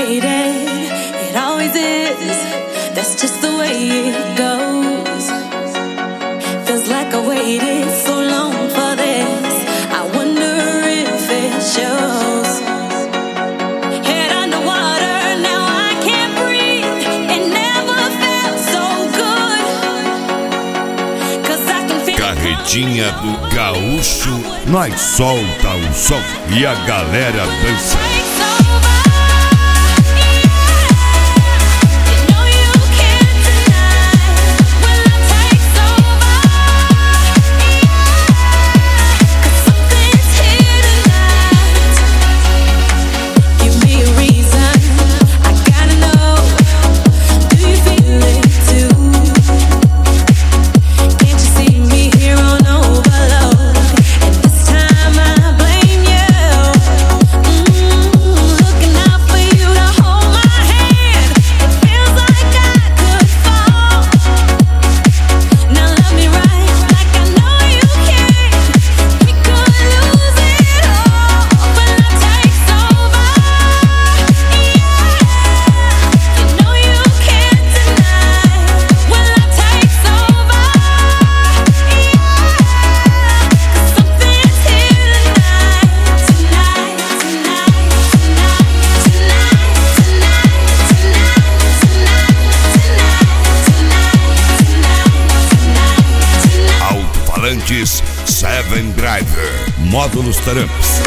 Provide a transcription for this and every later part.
complicated. It always is. That's just the way it goes. Feels like I waited so long for this. I wonder if it shows. Head underwater, now I can't breathe. It never felt so good. 'Cause I can feel. Carretinha do Gaúcho, nós solta o som e a galera dança. Seven Driver, módulos Taramps.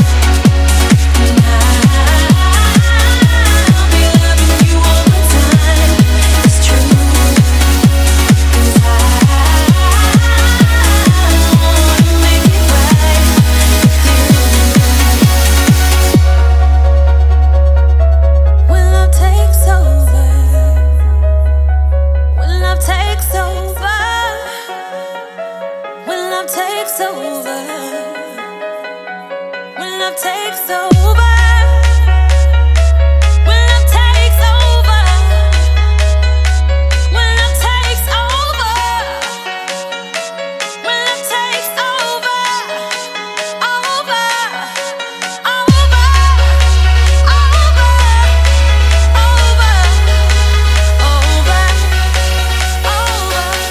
Takes over. When love takes over. When love takes over. When love takes over. When love takes over. Over. Over. Over. Over.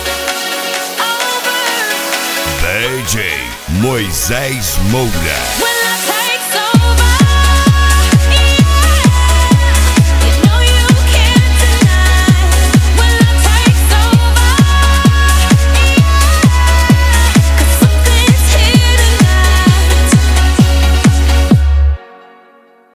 Over. DJ Moisés Moura.